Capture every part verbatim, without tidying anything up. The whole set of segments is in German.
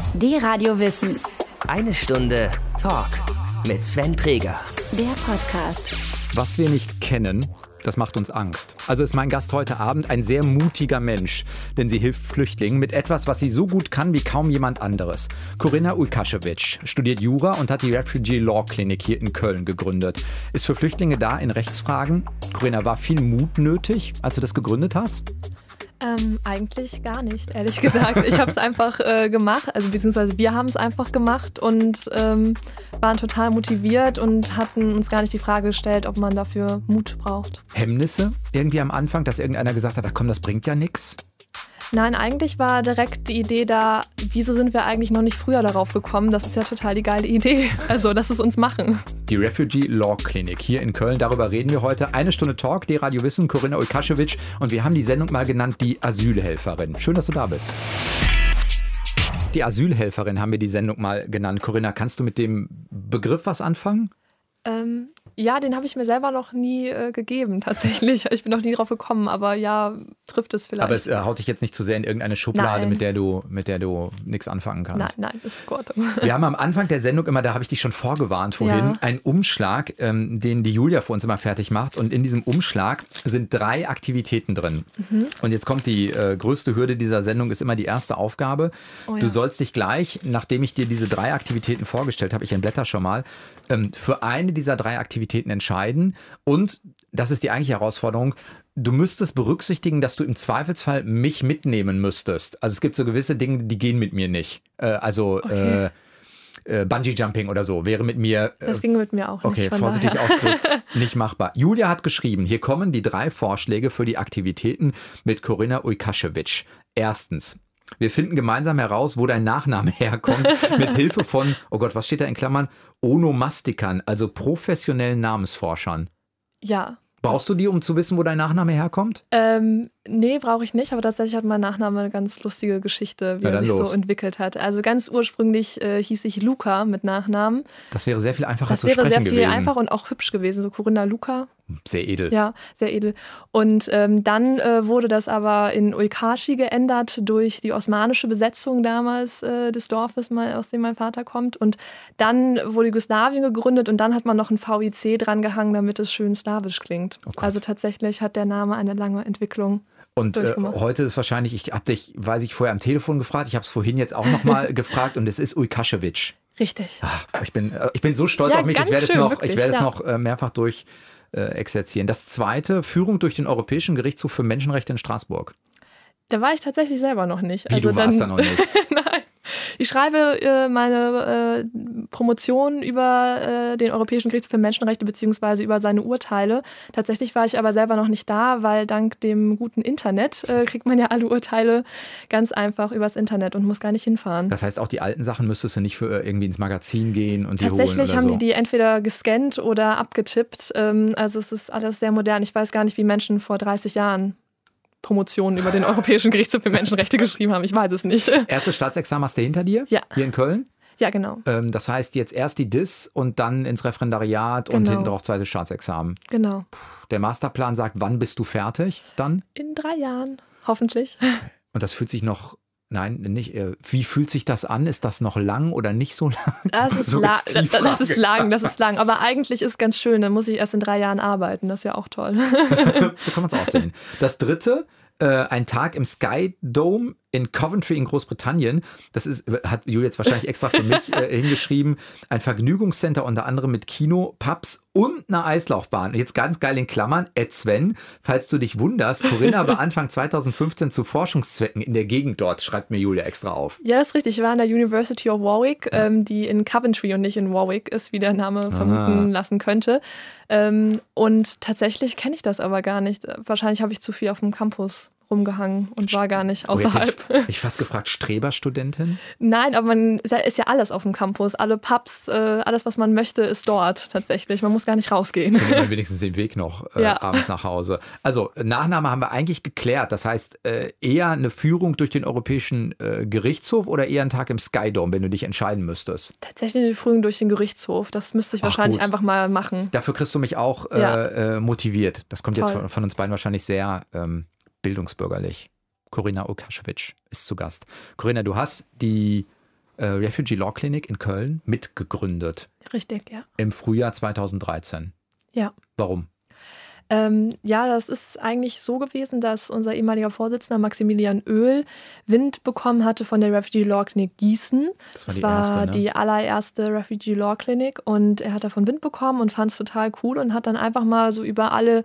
D-Radio Wissen. Eine Stunde Talk mit Sven Preger. Der Podcast. Was wir nicht kennen, das macht uns Angst. Also ist mein Gast heute Abend ein sehr mutiger Mensch, denn sie hilft Flüchtlingen mit etwas, was sie so gut kann wie kaum jemand anderes. Corinna Ujkaszewicz studiert Jura und hat die Refugee Law Clinic hier in Köln gegründet. Ist für Flüchtlinge da in Rechtsfragen. Corinna, war viel Mut nötig, als du das gegründet hast? Ähm, eigentlich gar nicht, ehrlich gesagt. Ich habe es einfach äh, gemacht, also beziehungsweise wir haben es einfach gemacht und ähm, waren total motiviert und hatten uns gar nicht die Frage gestellt, ob man dafür Mut braucht. Hemmnisse irgendwie am Anfang, dass irgendeiner gesagt hat, ach komm, das bringt ja nichts? Nein, eigentlich war direkt die Idee da, wieso sind wir eigentlich noch nicht früher darauf gekommen? Das ist ja total die geile Idee. Also, lass es uns machen. Die Refugee Law Clinic hier in Köln, darüber reden wir heute. Eine Stunde Talk, D-Radio Wissen, Corinna Ujkaszewicz. Und wir haben die Sendung mal genannt, die Asylhelferin. Schön, dass du da bist. Die Asylhelferin haben wir die Sendung mal genannt. Corinna, kannst du mit dem Begriff was anfangen? Ähm, ja, den habe ich mir selber noch nie äh, gegeben, tatsächlich. Ich bin noch nie drauf gekommen, aber ja, trifft es vielleicht. Aber es äh, haut dich jetzt nicht zu sehr in irgendeine Schublade, Nein. mit der du, mit der du nichts anfangen kannst. Nein, nein, ist gut. Wir haben am Anfang der Sendung immer, da habe ich dich schon vorgewarnt vorhin, Ja. einen Umschlag, ähm, den die Julia für uns immer fertig macht. Und in diesem Umschlag sind drei Aktivitäten drin. Mhm. Und jetzt kommt die äh, größte Hürde dieser Sendung, ist immer die erste Aufgabe. Oh ja. Du sollst dich gleich, nachdem ich dir diese drei Aktivitäten vorgestellt habe, ich entblätter schon mal, ähm, für eine dieser drei Aktivitäten entscheiden. Und das ist die eigentliche Herausforderung. Du müsstest berücksichtigen, dass du im Zweifelsfall mich mitnehmen müsstest. Also es gibt so gewisse Dinge, die gehen mit mir nicht. Äh, also Okay. äh, äh, Bungee-Jumping oder so wäre mit mir... Äh, Das ging mit mir auch nicht. okay, von vorsichtig daher. ausgedrückt, nicht machbar. Julia hat geschrieben, hier kommen die drei Vorschläge für die Aktivitäten mit Corinna Ujkaszewicz. Erstens. Wir finden gemeinsam heraus, wo dein Nachname herkommt, mit Hilfe von, oh Gott, was steht da in Klammern? Onomastikern, also professionellen Namensforschern. Ja. Brauchst du die, um zu wissen, wo dein Nachname herkommt? Ähm, nee, brauche ich nicht, aber tatsächlich hat mein Nachname eine ganz lustige Geschichte, wie Na er dann sich los. so entwickelt hat. Also ganz ursprünglich äh, hieß ich Luca mit Nachnamen. Das wäre sehr viel einfacher Das zu wäre sprechen sehr viel gewesen. einfacher und auch hübsch gewesen, so Corinna Luca. Sehr edel. Ja, sehr edel. Und ähm, dann äh, wurde das aber in Ujkashi geändert durch die osmanische Besetzung damals äh, des Dorfes, mal, aus dem mein Vater kommt. Und dann wurde Jugoslawien gegründet und dann hat man noch ein V I C dran gehangen, damit es schön slawisch klingt. Oh Gott. Also tatsächlich hat der Name eine lange Entwicklung. Und äh, durchgemacht. heute ist wahrscheinlich, ich habe dich, weiß ich, vorher am Telefon gefragt, ich habe es vorhin jetzt auch nochmal gefragt und es ist Ujkaszewicz. Richtig. Ah, ich, bin, äh, ich bin so stolz Ja, auf mich, ich ganz werde es schön, noch, wirklich, ich werde es ja. noch äh, mehrfach durch äh, exerzieren. Das zweite, Führung durch den Europäischen Gerichtshof für Menschenrechte in Straßburg. Da war ich tatsächlich selber noch nicht. Wie, also du warst da dann, noch nicht? Nein. Ich schreibe äh, meine äh, Promotion über äh, den Europäischen Gerichtshof für Menschenrechte beziehungsweise über seine Urteile. Tatsächlich war ich aber selber noch nicht da, weil dank dem guten Internet äh, kriegt man ja alle Urteile ganz einfach übers Internet und muss gar nicht hinfahren. Das heißt, auch die alten Sachen müsstest du nicht für irgendwie ins Magazin gehen und die holen Tatsächlich oder haben so. die die entweder gescannt oder abgetippt. Ähm, also es ist alles sehr modern. Ich weiß gar nicht, wie Menschen vor dreißig Jahren Promotionen über den Europäischen Gerichtshof für Menschenrechte geschrieben haben. Ich weiß es nicht. Erstes Staatsexamen hast du hinter dir? Ja. Hier in Köln? Ja, genau. Ähm, das heißt jetzt erst die D I S und dann ins Referendariat und Genau. hinten drauf zweites Staatsexamen. Genau. Der Masterplan sagt, wann bist du fertig dann? In drei Jahren, hoffentlich. Und das fühlt sich noch, nein, nicht, äh, wie fühlt sich das an? Ist das noch lang oder nicht so lang? Das ist, So la- ist die das ist Frage. lang, das ist lang. Aber eigentlich ist ganz schön, dann muss ich erst in drei Jahren arbeiten. Das ist ja auch toll. So kann man es auch sehen. Das dritte, äh, ein Tag im Sky Dome in Coventry in Großbritannien. Das ist, hat Julia jetzt wahrscheinlich extra für mich äh, hingeschrieben. Ein Vergnügungscenter unter anderem mit Kino, Pubs und einer Eislaufbahn. Jetzt ganz geil in Klammern, Ed Sven, falls du dich wunderst, Corinna war Anfang zweitausendfünfzehn zu Forschungszwecken in der Gegend dort, schreibt mir Julia extra auf. Ja, das ist richtig. Ich war an der University of Warwick, ähm, die in Coventry und nicht in Warwick ist, wie der Name vermuten lassen könnte. Ähm, und tatsächlich kenne ich das aber gar nicht. Wahrscheinlich habe ich zu viel auf dem Campus rumgehangen und war gar nicht Oh, jetzt außerhalb. hätte ich, ich fast gefragt, Streberstudentin? Nein, aber man ist ja, ist ja alles auf dem Campus. Alle Pubs, äh, alles, was man möchte, ist dort tatsächlich. Man muss gar nicht rausgehen. Findet man wenigstens den Weg noch äh, Ja. abends nach Hause. Also Nachname haben wir eigentlich geklärt. Das heißt, äh, eher eine Führung durch den Europäischen äh, Gerichtshof oder eher ein Tag im Sky Dome, wenn du dich entscheiden müsstest? Tatsächlich die Führung durch den Gerichtshof. Das müsste ich Ach, wahrscheinlich gut. einfach mal machen. Dafür kriegst du mich auch äh, Ja. äh, motiviert. Das kommt jetzt Toll. von, von uns beiden wahrscheinlich sehr ähm, bildungsbürgerlich. Corinna Ujkaszewicz ist zu Gast. Corinna, du hast die äh, Refugee Law Clinic in Köln mitgegründet. Richtig, ja. Im Frühjahr zweitausenddreizehn. Ja. Warum? Ähm, ja, das ist eigentlich so gewesen, dass unser ehemaliger Vorsitzender Maximilian Oehl Wind bekommen hatte von der Refugee Law Clinic Gießen. Das war das die war erste, ne? die allererste Refugee Law Clinic und er hat davon Wind bekommen und fand es total cool und hat dann einfach mal so über alle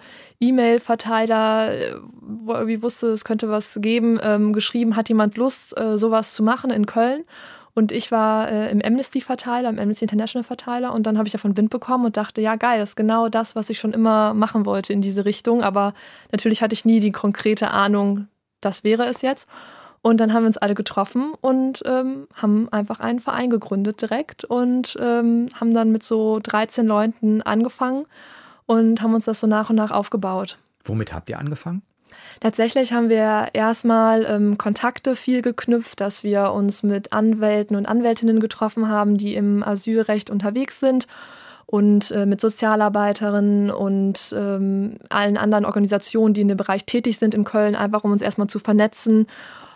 E-Mail-Verteiler, wo er irgendwie wusste, es könnte was geben, ähm, geschrieben, hat jemand Lust, äh, sowas zu machen in Köln? Und ich war äh, im Amnesty-Verteiler, im Amnesty International-Verteiler und dann habe ich davon Wind bekommen und dachte, ja geil, das ist genau das, was ich schon immer machen wollte in diese Richtung. Aber natürlich hatte ich nie die konkrete Ahnung, das wäre es jetzt. Und dann haben wir uns alle getroffen und ähm, haben einfach einen Verein gegründet direkt und ähm, haben dann mit so dreizehn Leuten angefangen und haben uns das so nach und nach aufgebaut. Womit habt ihr angefangen? Tatsächlich haben wir erstmal ähm, Kontakte viel geknüpft, dass wir uns mit Anwälten und Anwältinnen getroffen haben, die im Asylrecht unterwegs sind und äh, mit Sozialarbeiterinnen und ähm, allen anderen Organisationen, die in dem Bereich tätig sind in Köln, einfach um uns erstmal zu vernetzen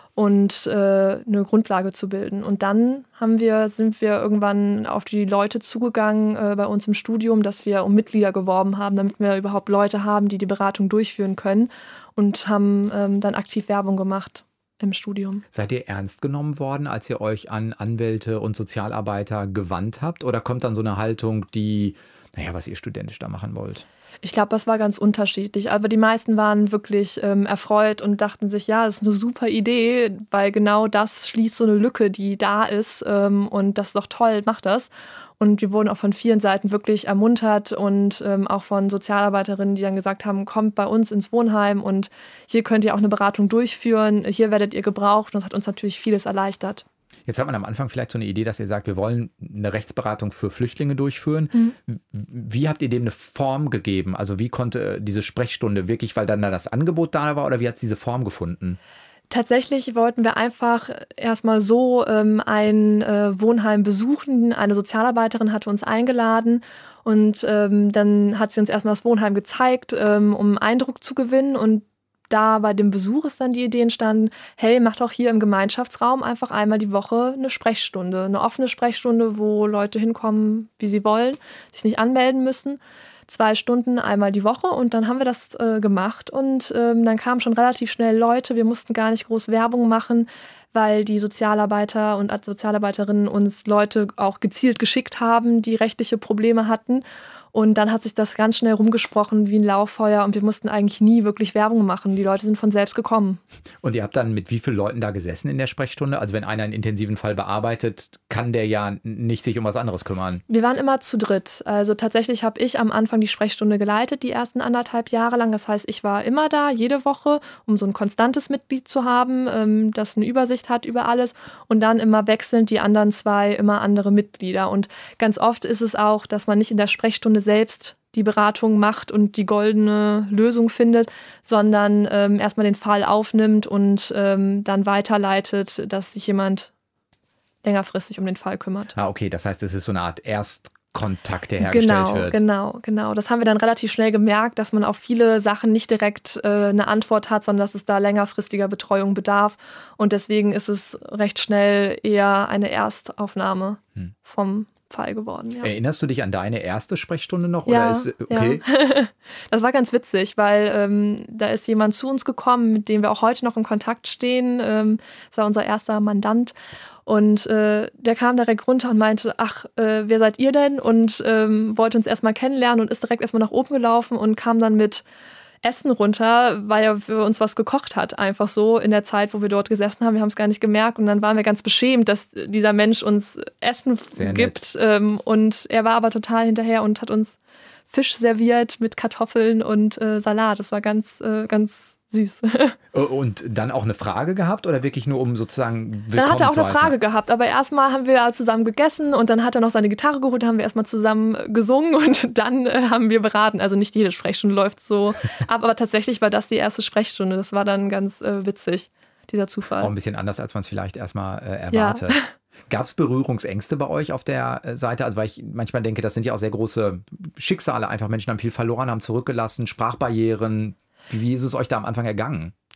und äh, eine Grundlage zu bilden. Und dann haben wir, sind wir irgendwann auf die Leute zugegangen äh, bei uns im Studium, dass wir um Mitglieder geworben haben, damit wir überhaupt Leute haben, die die Beratung durchführen können und haben ähm, dann aktiv Werbung gemacht im Studium. Seid ihr ernst genommen worden, als ihr euch an Anwälte und Sozialarbeiter gewandt habt? Oder kommt dann so eine Haltung, die, naja, was ihr studentisch da machen wollt? Ich glaube, das war ganz unterschiedlich. Aber die meisten waren wirklich ähm, erfreut und dachten sich, ja, das ist eine super Idee, weil genau das schließt so eine Lücke, die da ist. Ähm, und das ist doch toll, macht das. Und wir wurden auch von vielen Seiten wirklich ermuntert und ähm, auch von Sozialarbeiterinnen, die dann gesagt haben, kommt bei uns ins Wohnheim und hier könnt ihr auch eine Beratung durchführen, hier werdet ihr gebraucht. Und das hat uns natürlich vieles erleichtert. Jetzt hat man am Anfang vielleicht so eine Idee, dass ihr sagt, wir wollen eine Rechtsberatung für Flüchtlinge durchführen. Mhm. Wie habt ihr dem eine Form gegeben? Also wie konnte diese Sprechstunde wirklich, weil dann da das Angebot da war, oder wie hat es diese Form gefunden? Tatsächlich wollten wir einfach erstmal so ähm, ein äh, Wohnheim besuchen. Eine Sozialarbeiterin hatte uns eingeladen und ähm, dann hat sie uns erstmal das Wohnheim gezeigt, ähm, um Eindruck zu gewinnen. Und da bei dem Besuch ist dann die Idee entstanden, hey, macht auch hier im Gemeinschaftsraum einfach einmal die Woche eine Sprechstunde, eine offene Sprechstunde, wo Leute hinkommen, wie sie wollen, sich nicht anmelden müssen. Zwei Stunden einmal die Woche und dann haben wir das äh, gemacht und ähm, dann kamen schon relativ schnell Leute. Wir mussten gar nicht groß Werbung machen, weil die Sozialarbeiter und Sozialarbeiterinnen uns Leute auch gezielt geschickt haben, die rechtliche Probleme hatten. Und dann hat sich das ganz schnell rumgesprochen wie ein Lauffeuer und wir mussten eigentlich nie wirklich Werbung machen. Die Leute sind von selbst gekommen. Und ihr habt dann mit wie vielen Leuten da gesessen in der Sprechstunde? Also wenn einer einen intensiven Fall bearbeitet, kann der ja nicht sich um was anderes kümmern. Wir waren immer zu dritt. Also tatsächlich habe ich am Anfang die Sprechstunde geleitet, die ersten anderthalb Jahre lang. Das heißt, ich war immer da, jede Woche, um so ein konstantes Mitglied zu haben, das eine Übersicht hat über alles. Und dann immer wechselnd die anderen zwei, immer andere Mitglieder. Und ganz oft ist es auch, dass man nicht in der Sprechstunde selbst die Beratung macht und die goldene Lösung findet, sondern ähm, erstmal den Fall aufnimmt und ähm, dann weiterleitet, dass sich jemand längerfristig um den Fall kümmert. Ah, okay, das heißt, es ist so eine Art Erstkontakt, der hergestellt genau, wird. Genau, genau. Das haben wir dann relativ schnell gemerkt, dass man auf viele Sachen nicht direkt äh, eine Antwort hat, sondern dass es da längerfristiger Betreuung bedarf. Und deswegen ist es recht schnell eher eine Erstaufnahme hm. vom Fall geworden. Ja. Erinnerst du dich an deine erste Sprechstunde noch? Ja, oder ist, okay. ja. Das war ganz witzig, weil ähm, da ist jemand zu uns gekommen, mit dem wir auch heute noch in Kontakt stehen. Ähm, das war unser erster Mandant. Und äh, der kam direkt runter und meinte, ach, äh, wer seid ihr denn? Und ähm, wollte uns erstmal kennenlernen und ist direkt erstmal nach oben gelaufen und kam dann mit Essen runter, weil er für uns was gekocht hat, einfach so in der Zeit, wo wir dort gesessen haben. Wir haben es gar nicht gemerkt und dann waren wir ganz beschämt, dass dieser Mensch uns Essen Sehr gibt. Ähm, und er war aber total hinterher und hat uns Fisch serviert mit Kartoffeln und äh, Salat. Das war ganz, äh, ganz süß. Und dann auch eine Frage gehabt oder wirklich nur um sozusagen willkommen Dann hat er auch zu eine heißen? Frage gehabt, aber erstmal haben wir zusammen gegessen und dann hat er noch seine Gitarre geholt, haben wir erstmal zusammen gesungen und dann äh, haben wir beraten. Also nicht jede Sprechstunde läuft so ab, aber tatsächlich war das die erste Sprechstunde. Das war dann ganz äh, witzig, dieser Zufall. Auch ein bisschen anders, als man es vielleicht erstmal äh, erwartet. Ja. Gab es Berührungsängste bei euch auf der Seite? Also weil ich manchmal denke, das sind ja auch sehr große Schicksale. Einfach Menschen haben viel verloren, haben zurückgelassen, Sprachbarrieren. Wie ist es euch da am Anfang ergangen?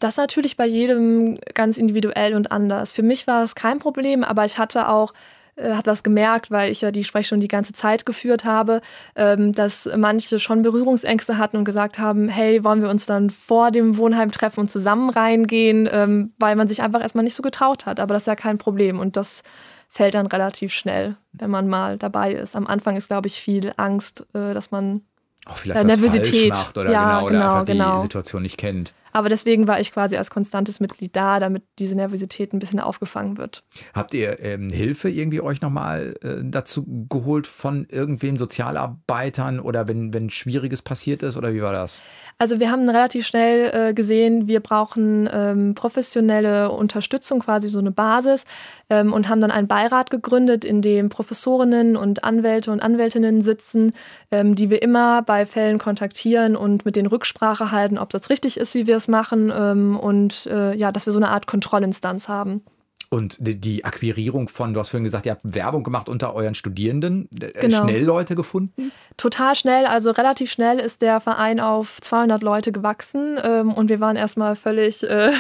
Das natürlich bei jedem ganz individuell und anders. Für mich war es kein Problem, aber ich hatte auch, äh, habe das gemerkt, weil ich ja die Sprechstunde die ganze Zeit geführt habe, ähm, dass manche schon Berührungsängste hatten und gesagt haben, hey, wollen wir uns dann vor dem Wohnheim treffen und zusammen reingehen, ähm, weil man sich einfach erstmal nicht so getraut hat. Aber das ist ja kein Problem und das fällt dann relativ schnell, wenn man mal dabei ist. Am Anfang ist, glaube ich, viel Angst, äh, dass man auch vielleicht äh, was Nervosität falsch macht oder, ja, genau, oder genau, einfach genau. die Situation nicht kennt. Aber deswegen war ich quasi als konstantes Mitglied da, damit diese Nervosität ein bisschen aufgefangen wird. Habt ihr ähm, Hilfe irgendwie euch nochmal äh, dazu geholt von irgendwem, Sozialarbeitern oder wenn, wenn Schwieriges passiert ist oder wie war das? Also wir haben relativ schnell äh, gesehen, wir brauchen ähm, professionelle Unterstützung, quasi so eine Basis ähm, und haben dann einen Beirat gegründet, in dem Professorinnen und Anwälte und Anwältinnen sitzen, ähm, die wir immer bei Fällen kontaktieren und mit denen Rücksprache halten, ob das richtig ist, wie wir es machen ähm, und äh, ja, dass wir so eine Art Kontrollinstanz haben. Und die, die Akquirierung von, du hast vorhin gesagt, ihr habt Werbung gemacht unter euren Studierenden, äh, Genau. schnell Leute gefunden? Total schnell, also relativ schnell ist der Verein auf zweihundert Leute gewachsen ähm, und wir waren erstmal völlig äh,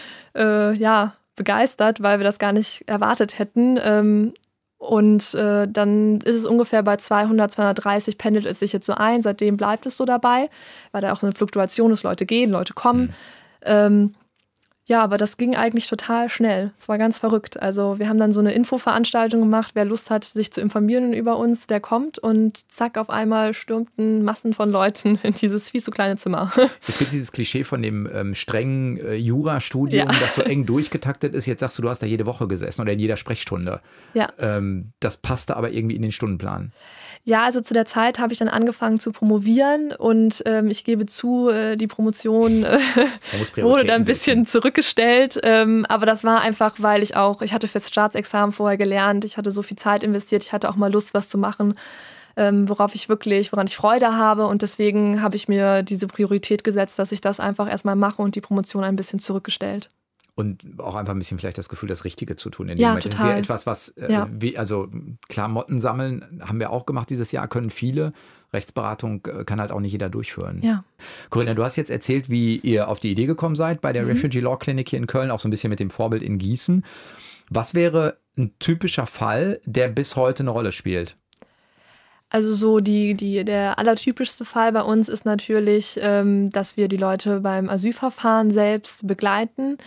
äh, ja, begeistert, weil wir das gar nicht erwartet hätten. Ähm, und äh, dann ist es ungefähr bei zweihundert, zweihundertdreißig, pendelt es sich jetzt so ein. Seitdem bleibt es so dabei, weil da auch so eine Fluktuation ist, Leute gehen, Leute kommen. Mhm. Ähm, Ja, aber das ging eigentlich total schnell. Es war ganz verrückt. Also wir haben dann so eine Infoveranstaltung gemacht. Wer Lust hat, sich zu informieren über uns, der kommt. Und zack, auf einmal stürmten Massen von Leuten in dieses viel zu kleine Zimmer. Es gibt dieses Klischee von dem ähm, strengen äh, Jurastudium, Ja. das so eng durchgetaktet ist. Jetzt sagst du, du hast da jede Woche gesessen oder in jeder Sprechstunde. Ja. Ähm, das passte aber irgendwie in den Stundenplan. Ja, also zu der Zeit habe ich dann angefangen zu promovieren und ähm, ich gebe zu, äh, die Promotion äh, wurde da ein bisschen setzen. zurückgestellt. Ähm, aber das war einfach, weil ich auch, ich hatte fürs Staatsexamen vorher gelernt, ich hatte so viel Zeit investiert, ich hatte auch mal Lust, was zu machen, ähm, worauf ich wirklich, woran ich Freude habe. Und deswegen habe ich mir diese Priorität gesetzt, dass ich das einfach erstmal mache und die Promotion ein bisschen zurückgestellt. Und auch einfach ein bisschen vielleicht das Gefühl, das Richtige zu tun. In dem Ja, Moment. Das ist ja total. etwas, was, äh, Ja. wie, also Klamotten sammeln haben wir auch gemacht dieses Jahr, können viele. Rechtsberatung äh, kann halt auch nicht jeder durchführen. Ja. Corinna, du hast jetzt erzählt, wie ihr auf die Idee gekommen seid bei der Mhm. Refugee Law Clinic hier in Köln, auch so ein bisschen mit dem Vorbild in Gießen. Was wäre ein typischer Fall, der bis heute eine Rolle spielt? Also so die, die, der allertypischste Fall bei uns ist natürlich, ähm, dass wir die Leute beim Asylverfahren selbst begleiten.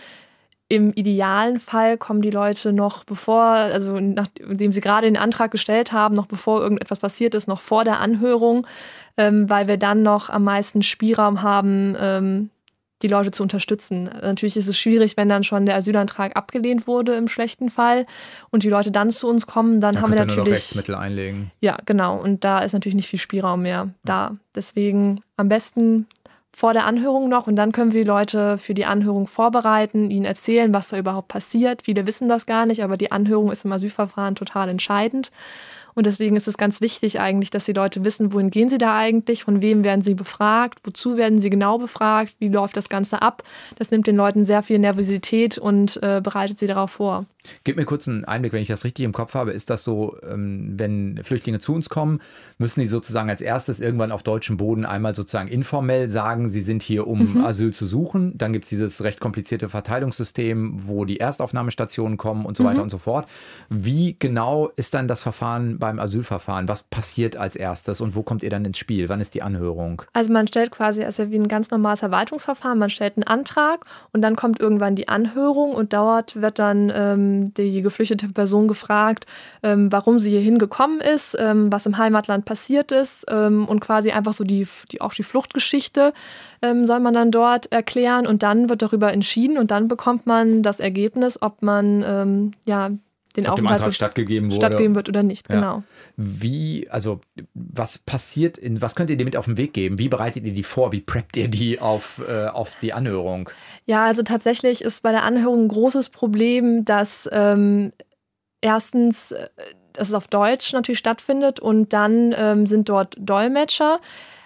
Im idealen Fall kommen die Leute noch bevor, also nachdem sie gerade den Antrag gestellt haben, noch bevor irgendetwas passiert ist, noch vor der Anhörung, ähm, weil wir dann noch am meisten Spielraum haben, ähm, die Leute zu unterstützen. Natürlich ist es schwierig, wenn dann schon der Asylantrag abgelehnt wurde im schlechten Fall und die Leute dann zu uns kommen, dann Da haben wir könnt ihr nur noch natürlich Rechtsmittel einlegen. Ja, genau. Und da ist natürlich nicht viel Spielraum mehr da. Deswegen am besten vor der Anhörung noch und dann können wir die Leute für die Anhörung vorbereiten, ihnen erzählen, was da überhaupt passiert. Viele wissen das gar nicht, aber die Anhörung ist im Asylverfahren total entscheidend. Und deswegen ist es ganz wichtig eigentlich, dass die Leute wissen, wohin gehen sie da eigentlich, von wem werden sie befragt, wozu werden sie genau befragt, wie läuft das Ganze ab. Das nimmt den Leuten sehr viel Nervosität und äh, bereitet sie darauf vor. Gib mir kurz einen Einblick, wenn ich das richtig im Kopf habe. Ist das so, ähm, wenn Flüchtlinge zu uns kommen, müssen die sozusagen als erstes irgendwann auf deutschem Boden einmal sozusagen informell sagen, sie sind hier, um mhm. Asyl zu suchen. Dann gibt es dieses recht komplizierte Verteilungssystem, wo die Erstaufnahmestationen kommen und so weiter Mhm. und so fort. Wie genau ist dann das Verfahren beim Asylverfahren? Was passiert als erstes und wo kommt ihr dann ins Spiel? Wann ist die Anhörung? Also man stellt quasi, also wie ein ganz normales Verwaltungsverfahren, man stellt einen Antrag und dann kommt irgendwann die Anhörung und dort wird dann ähm, die geflüchtete Person gefragt, ähm, warum sie hierhin gekommen ist, ähm, was im Heimatland passiert ist ähm, und quasi einfach so die, die auch die Fluchtgeschichte ähm, soll man dann dort erklären und dann wird darüber entschieden und dann bekommt man das Ergebnis, ob man ähm, ja den Ob dem Aufenthalt Antrag stattgegeben wurde. stattgeben wird oder nicht, Ja. genau. Wie, also was passiert, in, was könnt ihr dir mit auf den Weg geben? Wie bereitet ihr die vor? Wie preppt ihr die auf, äh, auf die Anhörung? Ja, also tatsächlich ist bei der Anhörung ein großes Problem, dass ähm, erstens, äh, dass es auf Deutsch natürlich stattfindet und dann ähm, sind dort Dolmetscher,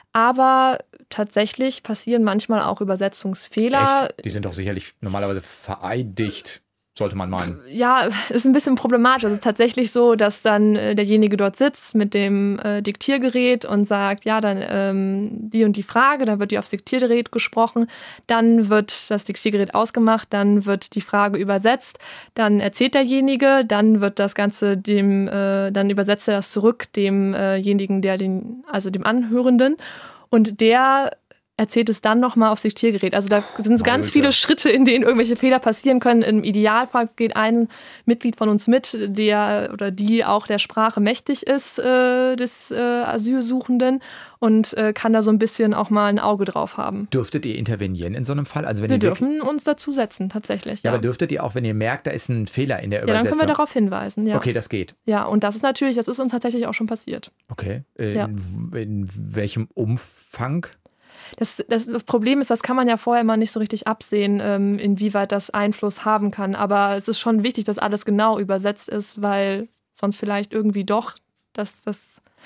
aber tatsächlich passieren manchmal auch Übersetzungsfehler. Echt? Die sind doch sicherlich normalerweise vereidigt. sollte man meinen. Ja, ist ein bisschen problematisch. Es ist tatsächlich so, dass dann äh, derjenige dort sitzt mit dem äh, Diktiergerät und sagt, ja, dann ähm, die und die Frage, dann wird die aufs Diktiergerät gesprochen, dann wird das Diktiergerät ausgemacht, dann wird die Frage übersetzt, dann erzählt derjenige, dann wird das Ganze dem, äh, dann übersetzt er das zurück demjenigen, der den, also dem Anhörenden, und der erzählt es dann nochmal aufs Diktiergerät. Also da sind ganz viele Schritte, in denen irgendwelche Fehler passieren können. Im Idealfall geht ein Mitglied von uns mit, der oder die auch der Sprache mächtig ist, äh, des äh, Asylsuchenden, und äh, kann da so ein bisschen auch mal ein Auge drauf haben. Dürftet ihr intervenieren in so einem Fall? Also wenn wir ihr dürfen uns dazusetzen, tatsächlich. Ja, Ja, aber dürftet ihr auch, wenn ihr merkt, da ist ein Fehler in der ja, Übersetzung? dann können wir darauf hinweisen. Ja. Okay, das geht. Ja, und das ist natürlich, das ist uns tatsächlich auch schon passiert. Okay. In, Ja. in welchem Umfang? Das, das, das Problem ist, das kann man ja vorher immer nicht so richtig absehen, ähm, inwieweit das Einfluss haben kann. Aber es ist schon wichtig, dass alles genau übersetzt ist, weil sonst vielleicht irgendwie doch das, das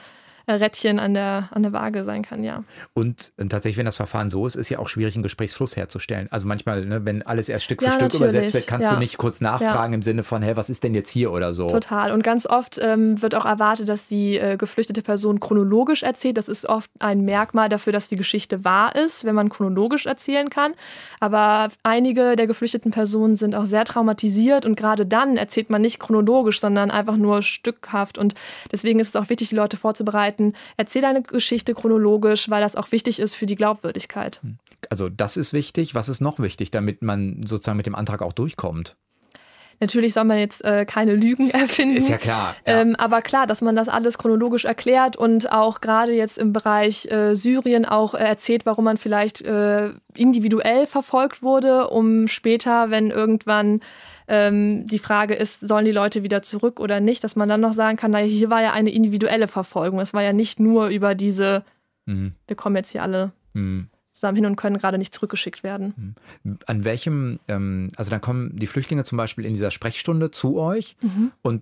Rädchen an der, an der Waage sein kann, ja. Und ähm, tatsächlich, wenn das Verfahren so ist, ist ja auch schwierig, einen Gesprächsfluss herzustellen. Also manchmal, ne, wenn alles erst Stück für Ja, Stück natürlich. übersetzt wird, kannst Ja. du nicht kurz nachfragen im Sinne von, hey, was ist denn jetzt hier oder so? Total. Und ganz oft ähm, wird auch erwartet, dass die äh, geflüchtete Person chronologisch erzählt. Das ist oft ein Merkmal dafür, dass die Geschichte wahr ist, wenn man chronologisch erzählen kann. Aber einige der geflüchteten Personen sind auch sehr traumatisiert, und gerade dann erzählt man nicht chronologisch, sondern einfach nur stückhaft. Und deswegen ist es auch wichtig, die Leute vorzubereiten. Erzähl deine Geschichte chronologisch, weil das auch wichtig ist für die Glaubwürdigkeit. Also das ist wichtig. Was ist noch wichtig, damit man sozusagen mit dem Antrag auch durchkommt? Natürlich soll man jetzt äh, keine Lügen erfinden. Ist ja klar. Ja. Ähm, aber klar, dass man das alles chronologisch erklärt und auch gerade jetzt im Bereich äh, Syrien auch äh, erzählt, warum man vielleicht äh, individuell verfolgt wurde, um später, wenn irgendwann ähm, die Frage ist, sollen die Leute wieder zurück oder nicht, dass man dann noch sagen kann, naja, hier war ja eine individuelle Verfolgung. Es war ja nicht nur über diese, mhm. wir kommen jetzt hier alle mhm. zusammen hin und können gerade nicht zurückgeschickt werden. An welchem, ähm, also dann kommen die Flüchtlinge zum Beispiel in dieser Sprechstunde zu euch mhm. und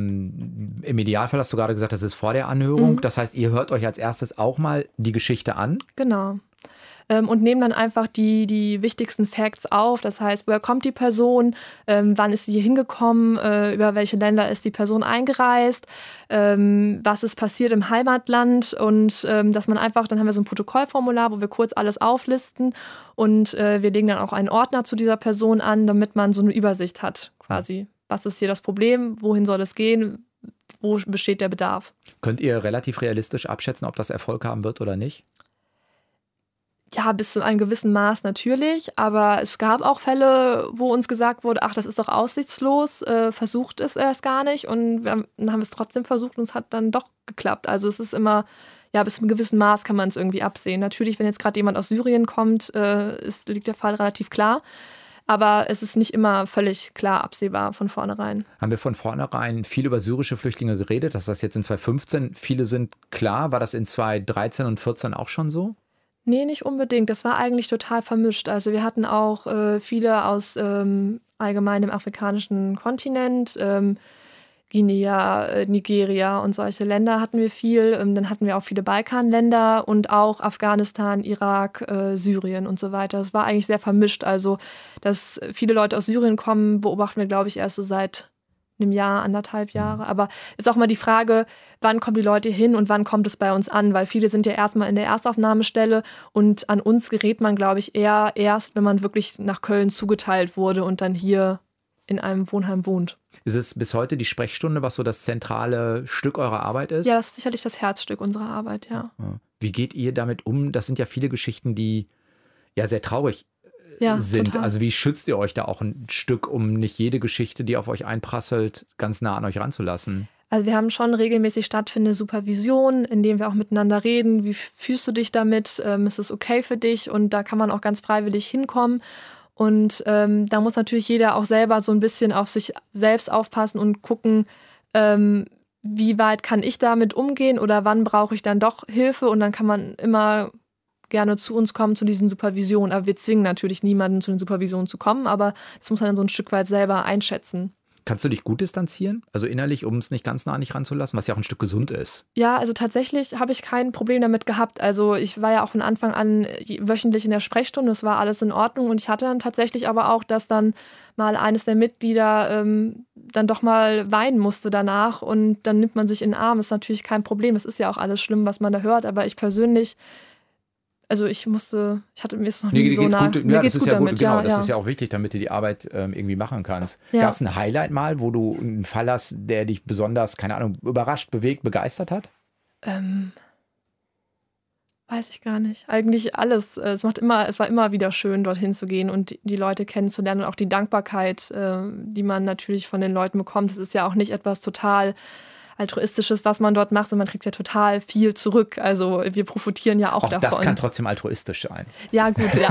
ähm, im Idealfall hast du gerade gesagt, das ist vor der Anhörung. Mhm. Das heißt, ihr hört euch als erstes auch mal die Geschichte an. Genau. Ähm, und nehmen dann einfach die, die wichtigsten Facts auf. Das heißt, woher kommt die Person, ähm, wann ist sie hier hingekommen, äh, über welche Länder ist die Person eingereist, ähm, was ist passiert im Heimatland, und ähm, dass man einfach, dann haben wir so ein Protokollformular, wo wir kurz alles auflisten, und äh, wir legen dann auch einen Ordner zu dieser Person an, damit man so eine Übersicht hat quasi. Was ist hier das Problem, wohin soll es gehen, wo besteht der Bedarf. Könnt ihr relativ realistisch abschätzen, ob das Erfolg haben wird oder nicht? Ja, bis zu einem gewissen Maß natürlich, aber es gab auch Fälle, wo uns gesagt wurde, ach, das ist doch aussichtslos, äh, versucht es erst gar nicht, und wir haben, dann haben wir es trotzdem versucht und es hat dann doch geklappt. Also es ist immer, ja, bis zu einem gewissen Maß kann man es irgendwie absehen. Natürlich, wenn jetzt gerade jemand aus Syrien kommt, äh, ist, liegt der Fall relativ klar, aber es ist nicht immer völlig klar absehbar von vornherein. Haben wir von vornherein viel über syrische Flüchtlinge geredet, dass das jetzt in zwanzig fünfzehn viele sind, klar, war das in zwanzig dreizehn und vierzehn auch schon so? Nee, nicht unbedingt. Das war eigentlich total vermischt. Also wir hatten auch äh, viele aus ähm, allgemein dem afrikanischen Kontinent, ähm, Guinea, äh, Nigeria und solche Länder hatten wir viel. Ähm, dann hatten wir auch viele Balkanländer und auch Afghanistan, Irak, äh, Syrien und so weiter. Es war eigentlich sehr vermischt. Also, dass viele Leute aus Syrien kommen, beobachten wir, glaube ich, erst so seit einem Jahr, anderthalb Jahre. Aber ist auch mal die Frage, wann kommen die Leute hin und wann kommt es bei uns an? Weil viele sind ja erstmal in der Erstaufnahmestelle, und an uns gerät man, glaube ich, eher erst, wenn man wirklich nach Köln zugeteilt wurde und dann hier in einem Wohnheim wohnt. Ist es bis heute die Sprechstunde, was so das zentrale Stück eurer Arbeit ist? Ja, das ist sicherlich das Herzstück unserer Arbeit, ja. Wie geht ihr damit um? Das sind ja viele Geschichten, die ja sehr traurig Ja, sind. total. Also wie schützt ihr euch da auch ein Stück, um nicht jede Geschichte, die auf euch einprasselt, ganz nah an euch ranzulassen? Also wir haben schon regelmäßig stattfindende Supervision, in denen wir auch miteinander reden. Wie fühlst du dich damit? Ähm, ist es okay für dich? Und da kann man auch ganz freiwillig hinkommen. Und ähm, da muss natürlich jeder auch selber so ein bisschen auf sich selbst aufpassen und gucken, ähm, wie weit kann ich damit umgehen oder wann brauche ich dann doch Hilfe. Und dann kann man immer gerne zu uns kommen, zu diesen Supervisionen. Aber wir zwingen natürlich niemanden, zu den Supervisionen zu kommen, aber das muss man dann so ein Stück weit selber einschätzen. Kannst du dich gut distanzieren? Also innerlich, um es nicht ganz nah an dich ranzulassen, was ja auch ein Stück gesund ist. Ja, also tatsächlich habe ich kein Problem damit gehabt. Also ich war ja auch von Anfang an wöchentlich in der Sprechstunde, es war alles in Ordnung und ich hatte dann tatsächlich aber auch, dass dann mal eines der Mitglieder ähm, dann doch mal weinen musste danach und dann nimmt man sich in den Arm. Ist natürlich kein Problem, es ist ja auch alles schlimm, was man da hört, aber ich persönlich, also ich musste, ich hatte mir ist noch nie nee, so geht's nah. gut. Mir Ja, geht's das ist gut ja gut, damit. genau, Ja, das ja. ist ja auch wichtig, damit du die Arbeit ähm, irgendwie machen kannst. Ja. Gab es ein Highlight mal, wo du einen Fall hast, der dich besonders, keine Ahnung, überrascht, bewegt, begeistert hat? Ähm, weiß ich gar nicht. Eigentlich alles. Es macht immer, es war immer wieder schön, dorthin zu gehen und die, die Leute kennenzulernen und auch die Dankbarkeit, äh, die man natürlich von den Leuten bekommt. Es ist ja auch nicht etwas total Altruistisches, was man dort macht, sondern man kriegt ja total viel zurück. Also wir profitieren ja auch, Auch davon. das kann trotzdem altruistisch sein. Ja, gut, ja.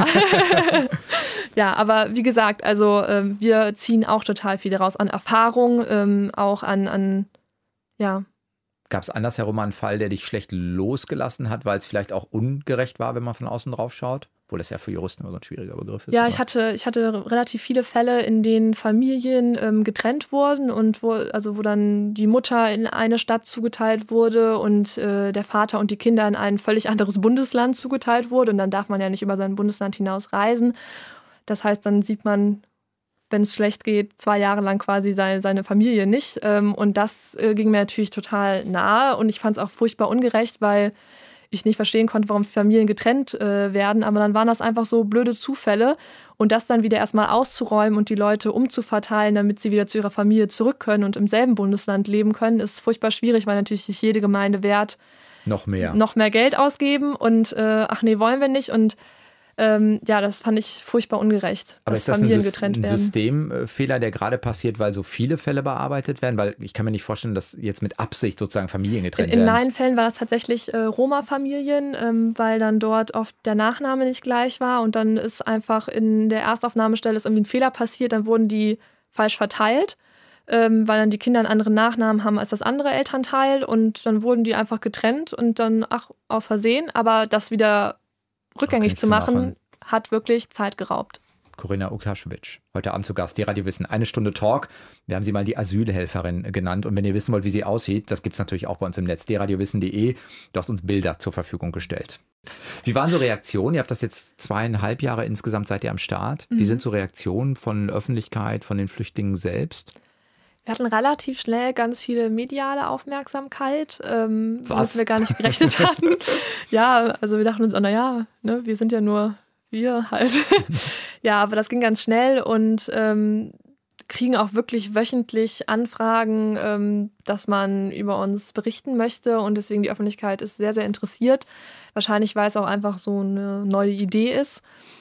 Ja, aber wie gesagt, also ähm, wir ziehen auch total viel daraus an Erfahrung, ähm, auch an, an ja. Gab es andersherum mal einen Fall, der dich schlecht losgelassen hat, weil es vielleicht auch ungerecht war, wenn man von außen drauf schaut? Obwohl das ja für Juristen immer so ein schwieriger Begriff ist. Ja, aber. ich hatte, ich hatte relativ viele Fälle, in denen Familien ähm, getrennt wurden und wo, also wo dann die Mutter in eine Stadt zugeteilt wurde und äh, der Vater und die Kinder in ein völlig anderes Bundesland zugeteilt wurde. Und dann darf man ja nicht über sein Bundesland hinaus reisen. Das heißt, dann sieht man, wenn es schlecht geht, zwei Jahre lang quasi seine, seine Familie nicht. Ähm, und das äh, ging mir natürlich total nahe. Und ich fand es auch furchtbar ungerecht, weil ich nicht verstehen konnte, warum Familien getrennt äh, werden. Aber dann waren das einfach so blöde Zufälle. Und das dann wieder erstmal auszuräumen und die Leute umzuverteilen, damit sie wieder zu ihrer Familie zurück können und im selben Bundesland leben können, ist furchtbar schwierig, weil natürlich sich jede Gemeinde wehrt, noch mehr. noch mehr Geld ausgeben. Und äh, ach nee, wollen wir nicht. Und Ähm, ja, das fand ich furchtbar ungerecht, Aber dass ist das Familien ein, Sys- getrennt ein werden. Systemfehler, der gerade passiert, weil so viele Fälle bearbeitet werden? Weil ich kann mir nicht vorstellen, dass jetzt mit Absicht sozusagen Familien getrennt In, in werden. meinen Fällen war das tatsächlich äh, Roma-Familien, ähm, weil dann dort oft der Nachname nicht gleich war und dann ist einfach in der Erstaufnahmestelle ist irgendwie ein Fehler passiert, dann wurden die falsch verteilt, ähm, weil dann die Kinder einen anderen Nachnamen haben als das andere Elternteil und dann wurden die einfach getrennt und dann, ach, aus Versehen, aber das wieder rückgängig Rückgängig zu zu machen, machen. hat wirklich Zeit geraubt. Corinna Ukaschewitsch, heute Abend zu Gast, die Radio Wissen. Eine Stunde Talk. Wir haben sie mal die Asylhelferin genannt. Und wenn ihr wissen wollt, wie sie aussieht, das gibt es natürlich auch bei uns im Netz, d radio wissen punkt de. Du hast uns Bilder zur Verfügung gestellt. Wie waren so Reaktionen? Ihr habt das jetzt zweieinhalb Jahre insgesamt, seid ihr am Start. Wie Mhm. sind so Reaktionen von Öffentlichkeit, von den Flüchtlingen selbst? Wir hatten relativ schnell ganz viele mediale Aufmerksamkeit, ähm, Was? womit wir gar nicht gerechnet hatten. Ja, also wir dachten uns, oh, naja, ne, wir sind ja nur wir halt. Ja, aber das ging ganz schnell und ähm, kriegen auch wirklich wöchentlich Anfragen, ähm, dass man über uns berichten möchte und deswegen die Öffentlichkeit ist sehr, sehr interessiert. Wahrscheinlich, weil es auch einfach so eine neue Idee ist.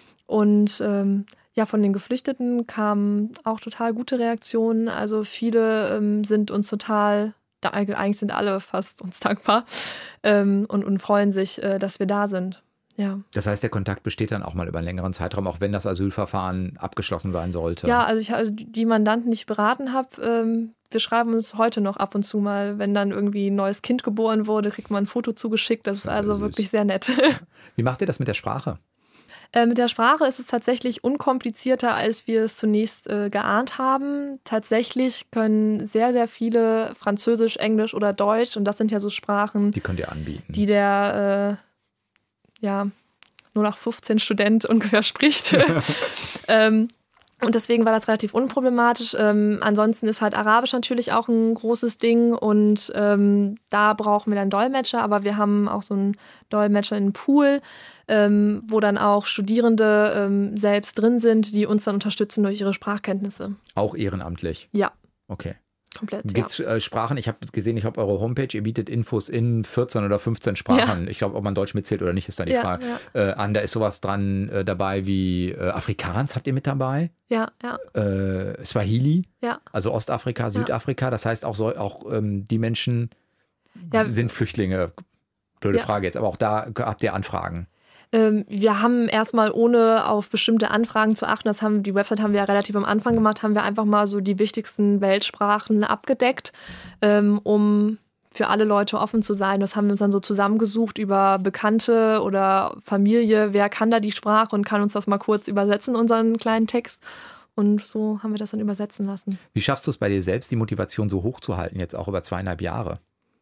Und ähm, ja, von den Geflüchteten kamen auch total gute Reaktionen. Also viele ähm, sind uns total, da, eigentlich sind alle fast uns dankbar ähm, und, und freuen sich, äh, dass wir da sind. Ja. Das heißt, der Kontakt besteht dann auch mal über einen längeren Zeitraum, auch wenn das Asylverfahren abgeschlossen sein sollte. Ja, also ich also die Mandanten, die ich beraten habe, ähm, wir schreiben uns heute noch ab und zu mal, wenn dann irgendwie ein neues Kind geboren wurde, kriegt man ein Foto zugeschickt. Das ist also süß. wirklich sehr nett. Wie macht ihr das mit der Sprache? Äh, mit der Sprache ist es tatsächlich unkomplizierter, als wir es zunächst äh, geahnt haben. Tatsächlich können sehr, sehr viele Französisch, Englisch oder Deutsch, und das sind ja so Sprachen, Die könnt ihr anbieten. die der äh, ja, null acht fünfzehn Student ungefähr spricht. ähm, und deswegen war das relativ unproblematisch. Ähm, ansonsten ist halt Arabisch natürlich auch ein großes Ding und ähm, da brauchen wir dann Dolmetscher, aber wir haben auch so einen Dolmetscher in einem Pool, ähm, wo dann auch Studierende ähm, selbst drin sind, die uns dann unterstützen durch ihre Sprachkenntnisse. Auch ehrenamtlich? Ja. Okay. Komplett, Gibt es ja. äh, Sprachen? Ich habe gesehen, ich habe eure Homepage, ihr bietet Infos in vierzehn oder fünfzehn Sprachen. Ja. Ich glaube, ob man Deutsch mitzählt oder nicht, ist dann die ja, Frage. Ja. Äh, an, da ist sowas dran äh, dabei wie äh, Afrikaans habt ihr mit dabei? Ja, ja. Äh, Swahili? Ja. Also Ostafrika, Südafrika. Das heißt auch, so, auch ähm, die Menschen Ja. sind Flüchtlinge. Blöde Ja. Frage jetzt, aber auch da habt ihr Anfragen. Ähm, wir haben erstmal, ohne auf bestimmte Anfragen zu achten, das haben die Website haben wir ja relativ am Anfang gemacht, haben wir einfach mal so die wichtigsten Weltsprachen abgedeckt, ähm, um für alle Leute offen zu sein. Das haben wir uns dann so zusammengesucht über Bekannte oder Familie. Wer kann da die Sprache und kann uns das mal kurz übersetzen, unseren kleinen Text? Und so haben wir das dann übersetzen lassen. Wie schaffst du es bei dir selbst, die Motivation so hoch zu halten, jetzt auch über zweieinhalb Jahre?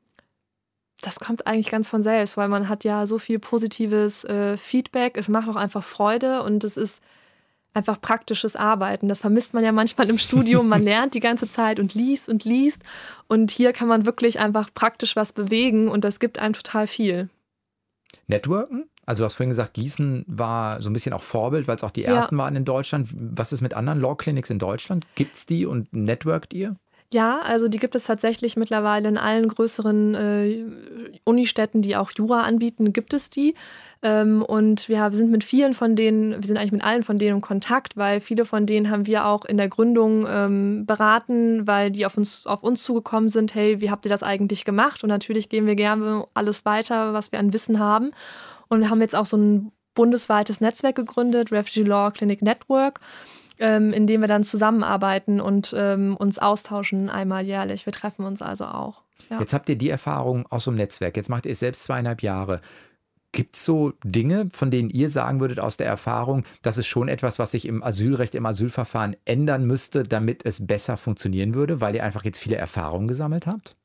Das kommt eigentlich ganz von selbst, weil man hat ja so viel positives äh, Feedback. Es macht auch einfach Freude und es ist einfach praktisches Arbeiten. Das vermisst man ja manchmal im Studium. Man lernt die ganze Zeit und liest und liest. Und hier kann man wirklich einfach praktisch was bewegen und das gibt einem total viel. Networken? Also du hast vorhin gesagt, Gießen war so ein bisschen auch Vorbild, weil es auch die ersten ja. waren in Deutschland. Was ist mit anderen Law Clinics in Deutschland? Gibt es die und networkt ihr? Ja, also die gibt es tatsächlich mittlerweile in allen größeren äh, Unistädten, die auch Jura anbieten, gibt es die. Ähm, und wir sind mit vielen von denen, wir sind eigentlich mit allen von denen in Kontakt, weil viele von denen haben wir auch in der Gründung ähm, beraten, weil die auf uns, auf uns zugekommen sind, hey, wie habt ihr das eigentlich gemacht? Und natürlich geben wir gerne alles weiter, was wir an Wissen haben. Und wir haben jetzt auch so ein bundesweites Netzwerk gegründet, Refugee Law Clinic Network, Ähm, in dem wir dann zusammenarbeiten und ähm, uns austauschen einmal jährlich. Wir treffen uns also auch. Ja. Jetzt habt ihr die Erfahrung aus so einem Netzwerk. Jetzt macht ihr es selbst zweieinhalb Jahre. Gibt es so Dinge, von denen ihr sagen würdet aus der Erfahrung, das ist schon etwas, was sich im Asylrecht, im Asylverfahren ändern müsste, damit es besser funktionieren würde, weil ihr einfach jetzt viele Erfahrungen gesammelt habt?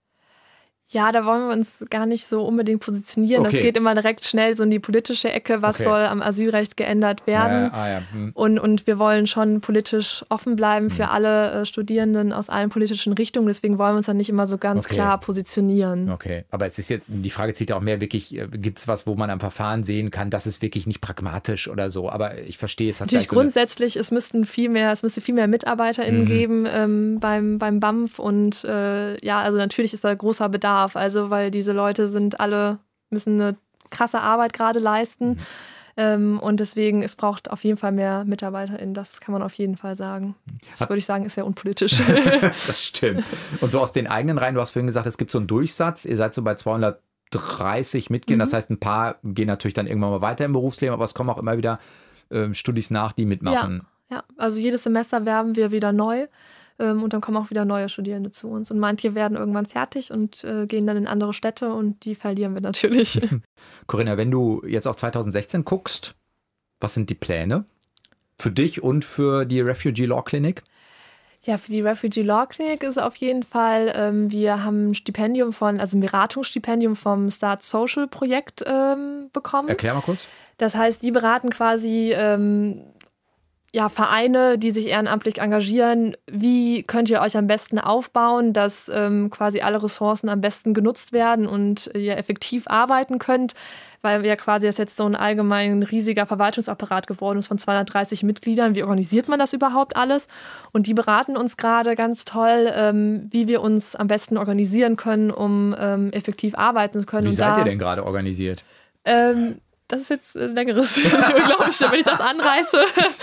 Ja, da wollen wir uns gar nicht so unbedingt positionieren. Okay. Das geht immer direkt schnell so in die politische Ecke. Was okay. soll am Asylrecht geändert werden? Äh, ah, ja. hm. und, und wir wollen schon politisch offen bleiben hm. für alle äh, Studierenden aus allen politischen Richtungen. Deswegen wollen wir uns dann nicht immer so ganz okay. klar positionieren. Okay, aber es ist jetzt, die Frage zieht ja auch mehr wirklich, gibt es was, wo man am Verfahren sehen kann, das ist wirklich nicht pragmatisch oder so. Aber ich verstehe, es hat natürlich so grundsätzlich, es müssten viel mehr, es müsste viel mehr MitarbeiterInnen mhm. geben ähm, beim, beim B A M F. Und äh, ja, also natürlich ist da großer Bedarf. Also weil die Diese Leute sind alle, müssen eine krasse Arbeit gerade leisten. Mhm. Ähm, und deswegen, es braucht auf jeden Fall mehr MitarbeiterInnen. Das kann man auf jeden Fall sagen. Das würde ich sagen, ist sehr unpolitisch. Das stimmt. Und so aus den eigenen Reihen, du hast vorhin gesagt, es gibt so einen Durchsatz. Ihr seid so bei zweihundertdreißig Mitgliedern. Mhm. Das heißt, ein paar gehen natürlich dann irgendwann mal weiter im Berufsleben, aber es kommen auch immer wieder äh, Studis nach, die mitmachen. Ja, ja, also jedes Semester werben wir wieder neu. Und dann kommen auch wieder neue Studierende zu uns. Und manche werden irgendwann fertig und äh, gehen dann in andere Städte und die verlieren wir natürlich. Corinna, wenn du jetzt auf zweitausendsechzehn guckst, was sind die Pläne für dich und für die Refugee Law Clinic? Ja, für die Refugee Law Clinic ist auf jeden Fall, ähm, wir haben ein Stipendium von, also ein Beratungsstipendium vom Start Social Projekt ähm, bekommen. Erklär mal kurz. Das heißt, die beraten quasi ähm, ja, Vereine, die sich ehrenamtlich engagieren. Wie könnt ihr euch am besten aufbauen, dass ähm, quasi alle Ressourcen am besten genutzt werden und ihr effektiv arbeiten könnt, weil ja quasi das jetzt so ein allgemein riesiger Verwaltungsapparat geworden ist von zweihundertdreißig Mitgliedern. Wie organisiert man das überhaupt alles? Und die beraten uns gerade ganz toll, ähm, wie wir uns am besten organisieren können, um ähm, effektiv arbeiten zu können. Wie und seid da, ihr denn gerade organisiert? Ähm, Das ist jetzt ein längeres, glaube ich, wenn ich das anreiße.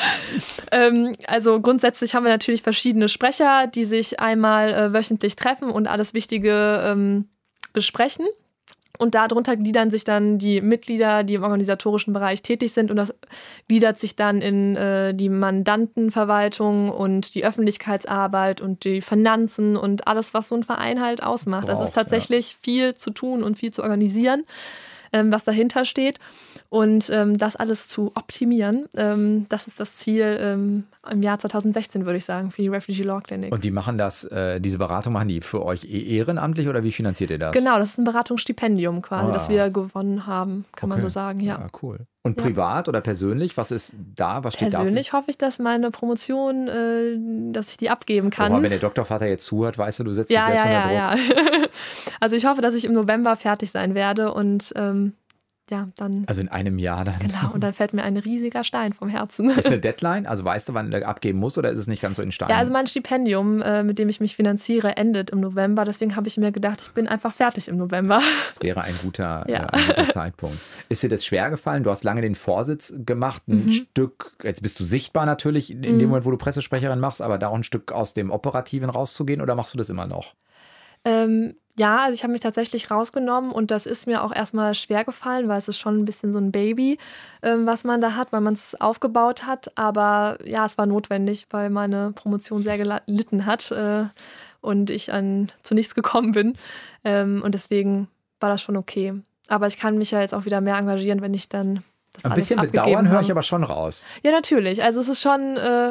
ähm, also grundsätzlich haben wir natürlich verschiedene Sprecher, die sich einmal äh, wöchentlich treffen und alles Wichtige ähm, besprechen. Und darunter gliedern sich dann die Mitglieder, die im organisatorischen Bereich tätig sind. Und das gliedert sich dann in äh, die Mandantenverwaltung und die Öffentlichkeitsarbeit und die Finanzen und alles, was so ein Verein halt ausmacht. Das ist tatsächlich ja. viel zu tun und viel zu organisieren, ähm, was dahinter steht. Und ähm, das alles zu optimieren, ähm, das ist das Ziel ähm, im Jahr zweitausendsechzehn, würde ich sagen, für die Refugee Law Clinic. Und die machen das, äh, diese Beratung machen die für euch ehrenamtlich oder wie finanziert ihr das? Genau, das ist ein Beratungsstipendium quasi, ah. das wir gewonnen haben, kann okay. man so sagen, ja. Ja, cool. Und privat ja. oder persönlich, was ist da, was steht da? Persönlich hoffe ich, dass meine Promotion, äh, dass ich die abgeben kann. Oha, wenn der Doktorvater jetzt zuhört, weißt du, du setzt ja, dich selbst ja, unter ja, Druck. Ja. Also ich hoffe, dass ich im November fertig sein werde und ähm, ja, dann. Also in einem Jahr dann. Genau, und dann fällt mir ein riesiger Stein vom Herzen. Ist eine Deadline? Also weißt du, wann du abgeben musst oder ist es nicht ganz so in Stein? Ja, also mein Stipendium, äh, mit dem ich mich finanziere, endet im November. Deswegen habe ich mir gedacht, ich bin einfach fertig im November. Das wäre ein guter, ja. äh, ein guter Zeitpunkt. Ist dir das schwer gefallen? Du hast lange den Vorsitz gemacht, ein mhm. Stück, jetzt bist du sichtbar natürlich in mhm. dem Moment, wo du Pressesprecherin machst, aber da auch ein Stück aus dem Operativen rauszugehen oder machst du das immer noch? Ähm, ja, also ich habe mich tatsächlich rausgenommen und das ist mir auch erstmal schwer gefallen, weil es ist schon ein bisschen so ein Baby, ähm, was man da hat, weil man es aufgebaut hat. Aber ja, es war notwendig, weil meine Promotion sehr gelitten hat äh, und ich an, zu nichts gekommen bin. Ähm, und deswegen war das schon okay. Aber ich kann mich ja jetzt auch wieder mehr engagieren, wenn ich dann das ein alles bisschen abgegeben Bedauern höre ich habe. aber schon raus. Ja, natürlich. Also es ist schon... Äh,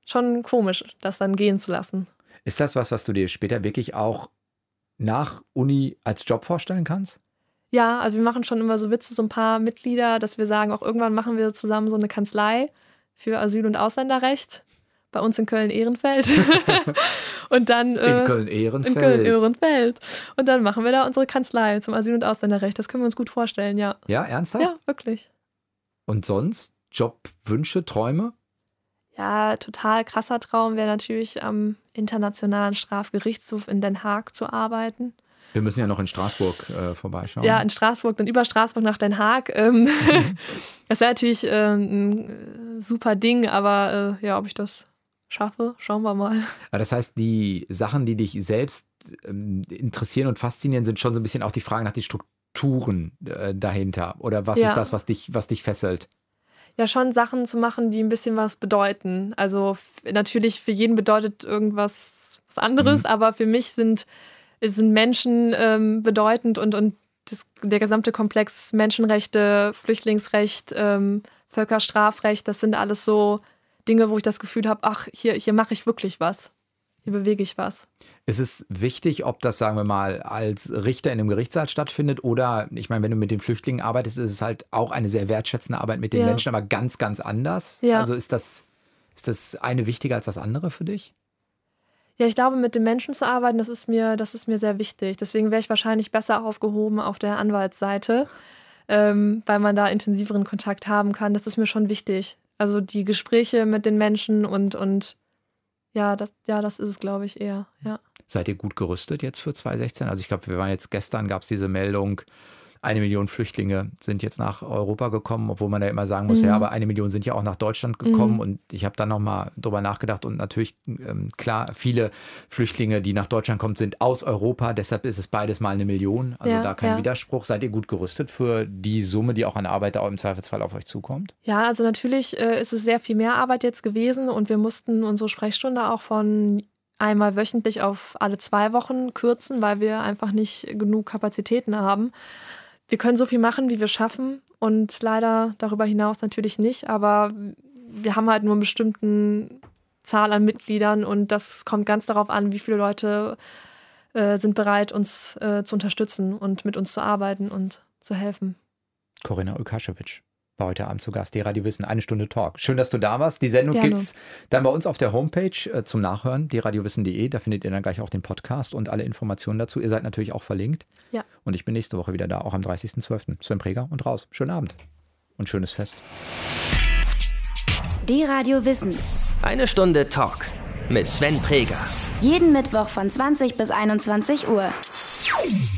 schon komisch, das dann gehen zu lassen. Ist das was, was du dir später wirklich auch nach Uni als Job vorstellen kannst? Ja, also wir machen schon immer so Witze, so ein paar Mitglieder, dass wir sagen, auch irgendwann machen wir zusammen so eine Kanzlei für Asyl- und Ausländerrecht. Bei uns in Köln-Ehrenfeld. Und dann, äh, in Köln-Ehrenfeld. In Köln-Ehrenfeld. Und dann machen wir da unsere Kanzlei zum Asyl- und Ausländerrecht. Das können wir uns gut vorstellen, ja. Ja, ernsthaft? Ja, wirklich. Und sonst? Jobwünsche, Träume? Ja, total krasser Traum wäre natürlich am Internationalen Strafgerichtshof in Den Haag zu arbeiten. Wir müssen ja noch in Straßburg äh, vorbeischauen. Ja, in Straßburg, dann über Straßburg nach Den Haag. Ähm, das wäre natürlich äh, ein super Ding, aber äh, ja, ob ich das schaffe, schauen wir mal. Aber das heißt, die Sachen, die dich selbst ähm, interessieren und faszinieren, sind schon so ein bisschen auch die Frage nach den Strukturen äh, dahinter. Oder was ja. ist das, was dich, was dich fesselt? Ja, schon Sachen zu machen, die ein bisschen was bedeuten. Also f- natürlich für jeden bedeutet irgendwas was anderes, mhm. aber für mich sind, sind Menschen ähm, bedeutend und, und das, der gesamte Komplex Menschenrechte, Flüchtlingsrecht, ähm, Völkerstrafrecht, das sind alles so Dinge, wo ich das Gefühl habe, ach, hier, hier mache ich wirklich was. Hier bewege ich was. Ist es wichtig, ob das, sagen wir mal, als Richter in einem Gerichtssaal stattfindet oder, ich meine, wenn du mit den Flüchtlingen arbeitest, ist es halt auch eine sehr wertschätzende Arbeit mit den ja. Menschen, aber ganz, ganz anders. Ja. Also ist das, ist das eine wichtiger als das andere für dich? Ja, ich glaube, mit den Menschen zu arbeiten, das ist mir, das ist mir sehr wichtig. Deswegen wäre ich wahrscheinlich besser aufgehoben auf der Anwaltsseite, ähm, weil man da intensiveren Kontakt haben kann. Das ist mir schon wichtig. Also die Gespräche mit den Menschen und, und ja, das, ja, das ist es, glaube ich, eher. Ja. Seid ihr gut gerüstet jetzt für zwanzig sechzehn? Also ich glaube, wir waren jetzt gestern, gab es diese Meldung, eine Million Flüchtlinge sind jetzt nach Europa gekommen, obwohl man da immer sagen muss, mhm. ja, aber eine Million sind ja auch nach Deutschland gekommen. Mhm. Und ich habe dann nochmal drüber nachgedacht und natürlich, ähm, klar, viele Flüchtlinge, die nach Deutschland kommen, sind aus Europa. Deshalb ist es beides mal eine Million. Also ja, da kein ja. Widerspruch. Seid ihr gut gerüstet für die Summe, die auch an Arbeit auch im Zweifelsfall auf euch zukommt? Ja, also natürlich äh, ist es sehr viel mehr Arbeit jetzt gewesen und wir mussten unsere Sprechstunde auch von einmal wöchentlich auf alle zwei Wochen kürzen, weil wir einfach nicht genug Kapazitäten haben. Wir können so viel machen, wie wir schaffen und leider darüber hinaus natürlich nicht, aber wir haben halt nur eine bestimmte Zahl an Mitgliedern und das kommt ganz darauf an, wie viele Leute äh, sind bereit, uns äh, zu unterstützen und mit uns zu arbeiten und zu helfen. Corinna Ukaschewitsch war heute Abend zu Gast, die Radio Wissen, eine Stunde Talk. Schön, dass du da warst. Die Sendung gibt es dann bei uns auf der Homepage äh, zum Nachhören, die radiowissen punkt de. Da findet ihr dann gleich auch den Podcast und alle Informationen dazu. Ihr seid natürlich auch verlinkt. Ja. Und ich bin nächste Woche wieder da, auch am dreißigsten zwölften Sven Preger und raus. Schönen Abend und schönes Fest. Die Radio Wissen. Eine Stunde Talk mit Sven Preger. Jeden Mittwoch von zwanzig bis einundzwanzig Uhr.